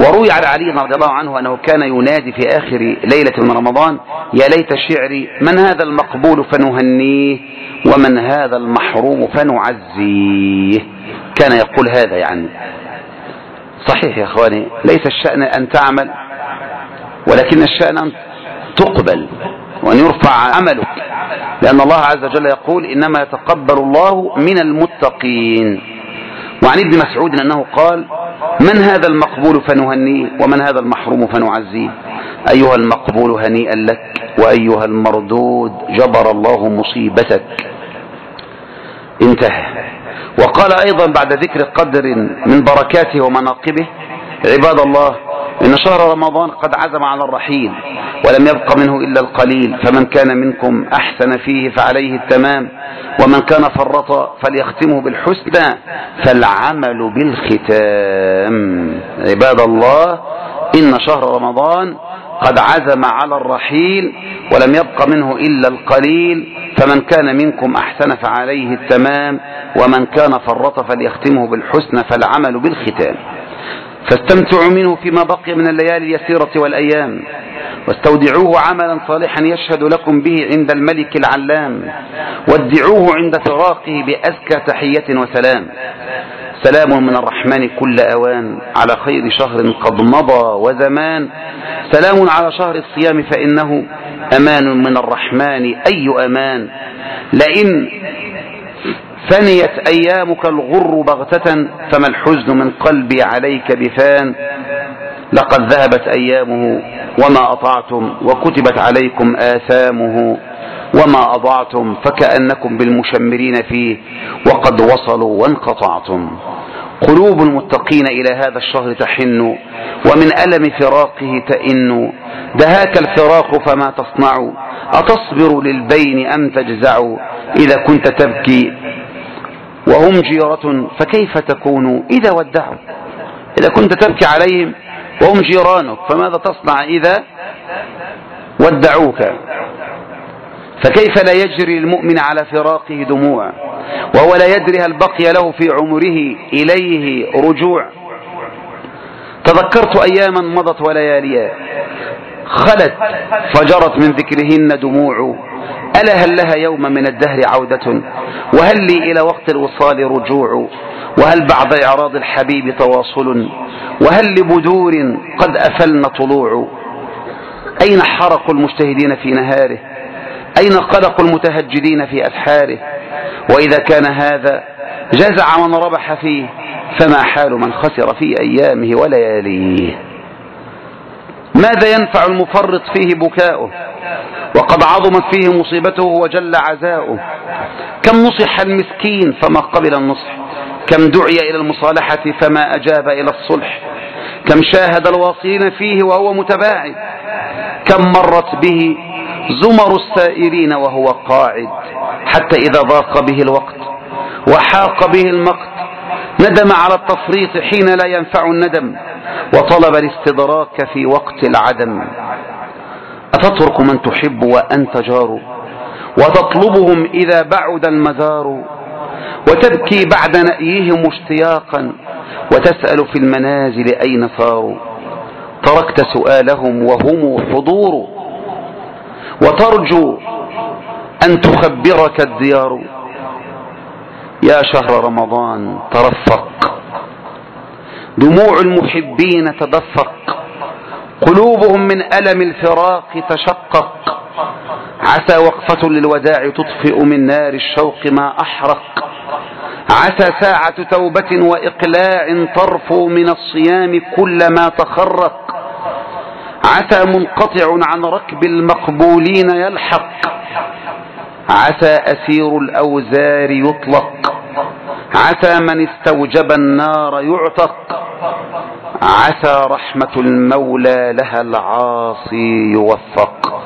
وروي على علي رضي الله عنه أنه كان ينادي في آخر ليلة من رمضان: يا ليت شعري من هذا المقبول فنهنيه ومن هذا المحروم فنعزيه. كان يقول هذا يعني. صحيح يا أخواني، ليس الشأن أن تعمل، ولكن الشأن أن تقبل وأن يرفع عملك، لأن الله عز وجل يقول: إنما يتقبل الله من المتقين. وعن ابن مسعود أنه قال: من هذا المقبول فنهنيه ومن هذا المحروم فنعزيه. أيها المقبول هنيئا لك، وأيها المردود جبر الله مصيبتك. انتهى. وقال أيضا بعد ذكر قدر من بركاته ومناقبه: عباد الله، إن شهر رمضان قد عزم على الرحيل ولم يبق منه إلا القليل، فمن كان منكم أحسن فيه فعليه التمام، ومن كان فرط فليختمه بالحسنى، فالعمل بالختام. عباد الله، إن شهر رمضان قد عزم على الرحيل ولم يبق منه إلا القليل، فمن كان منكم أحسن فعليه التمام، ومن كان فرط فليختمه بالحسنى، فالعمل بالختام. فاستمتعوا منه فيما بقي من الليالي اليسيرة والأيام، واستودعوه عملا صالحا يشهد لكم به عند الملك العلام، وادعوه عند فراقه بأزكى تحية وسلام. سلام من الرحمن كل أوان على خير شهر قد مضى وزمان، سلام على شهر الصيام فإنه أمان من الرحمن أي أمان. لئن فنيت أيامك الغر بغتة، فما الحزن من قلبي عليك بفان. لقد ذهبت أيامه وما أطعتم، وكتبت عليكم آثامه وما أضعتم، فكأنكم بالمشمرين فيه وقد وصلوا وانقطعتم. قلوب المتقين إلى هذا الشهر تحن، ومن ألم فراقه تئن. دهاك الفراق فما تصنع، أتصبر للبين أم تجزع؟ إذا كنت تبكي وهم جيرة فكيف تكون إذا ودعوا؟ إذا كنت تبكي عليهم وهم جيرانك، فماذا تصنع إذا ودعوك؟ فكيف لا يجري المؤمن على فراقه دموع، وهو لا يدري هل بقي له في عمره إليه رجوع؟ تذكرت أياما مضت ولياليا خلت فجرت من ذكرهن دموع، ألا هل لها يوم من الدهر عودة، وهل لي إلى وقت الوصال رجوع؟ وهل بعد إعراض الحبيب تواصل، وهل لبدور قد أفلن طلوع؟ أين حرق المجتهدين في نهاره؟ أين قلق المتهجدين في أسحاره؟ وإذا كان هذا جزع من ربح فيه، فما حال من خسر في أيامه ولياليه؟ ماذا ينفع المفرط فيه بكاؤه، وقد عظمت فيه مصيبته وجل عزاؤه؟ كم نصح المسكين فما قبل النصح، كم دعي إلى المصالحة فما أجاب إلى الصلح، كم شاهد الواصلين فيه وهو متباعد، كم مرت به زمر السائرين وهو قاعد، حتى إذا ضاق به الوقت وحاق به المقت، ندم على التفريط حين لا ينفع الندم، وطلب الاستدراك في وقت العدم. أتترك من تحب وأنت جار، وتطلبهم إذا بعد المزار، وتبكي بعد نأيهم اشتياقا، وتسأل في المنازل أين صاروا؟ تركت سؤالهم وهم حضور، وترجو أن تخبرك الديار. يا شهر رمضان ترفق، دموع المحبين تدفق، قلوبهم من ألم الفراق تشقق، عسى وقفة للوداع تطفئ من نار الشوق ما أحرق، عسى ساعة توبة وإقلاع ترفو من الصيام كل ما تخرق، عسى منقطع عن ركب المقبولين يلحق، عسى أسير الأوزار يطلق، عسى من استوجب النار يعتق، عسى رحمة المولى لها العاصي يوفق.